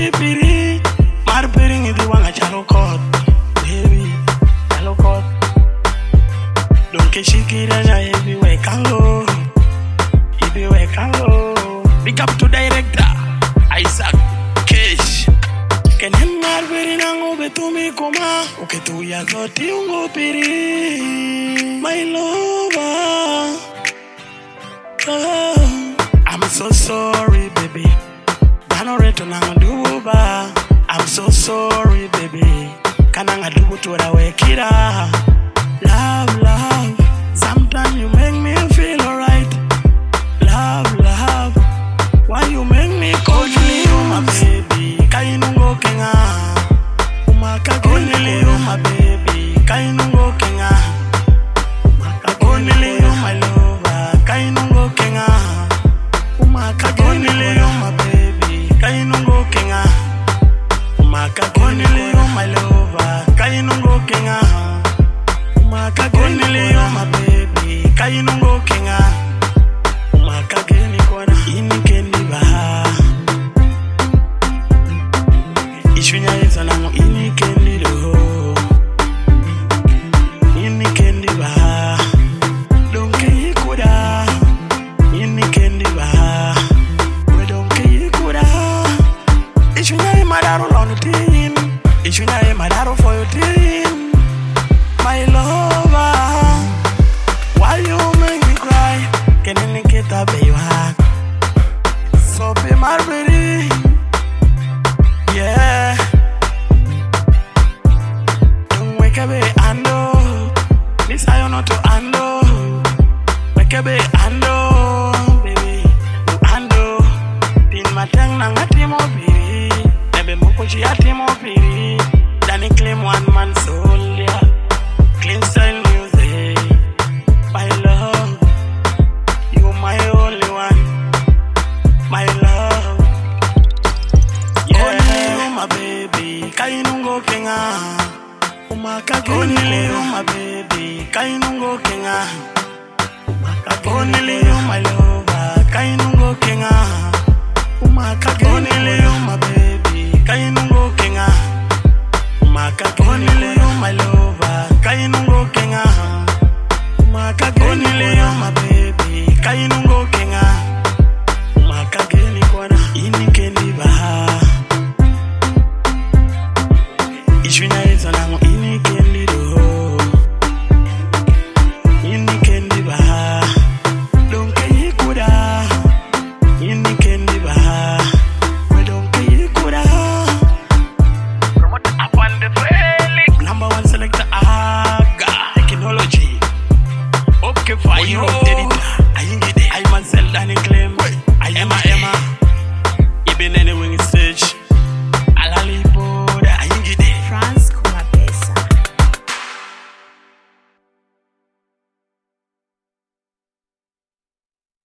piri mar piri ngidi wanga chalo kot baby chalo kot don't ke shikira na ibi we kango big up to director Isaac Kesh kenen mar piri nango betumi koma uketu ya zoti ungo piri my lover. Oh, I'm so sorry, baby. Danoreto nanduba. I'm so sorry, baby. Kananga dubu tura wekira. Love, love. Sometimes you make me feel alright. Love, love. Why you make me call you my baby? Kainungo kenga. Umaka gonili you my baby. Kainungo kenga. Umaka gonili you my lover. Kainungo kenga. Umaka gonili you my baby. Kainungo kenga. Umaka gonili you my lover. Kainungo kenga. Umaka gonili you my baby. Kainungo kenga. Umaka geni kona inikeni baha. Ishunya yeso nango inikeni do. Inikeni baha. Donke yikuda. Inikeni baha. We donke yikuda. Ishunya ye madaro lono tin. Ishunya ye madaro for your tin. My lover. Why you make me cry? Kenene kita bewa. So be marbury. Yeah. Don't wake up ando. This I not to ando. Wake up ando, baby. You ando. Tin matang nanga timo piri. Nebe mokochi ya timo piri. Dani claim one man soul, yeah. Clean style music. My love. You my only one. My love. Yeah. Only you my baby. Kainungo kenga. Umaka only you my baby. Kainungo kenga. Umaka only you my lover. Kainungo kenga. Umaka only you my baby. Kainungo kenga. Umaka only you my lover.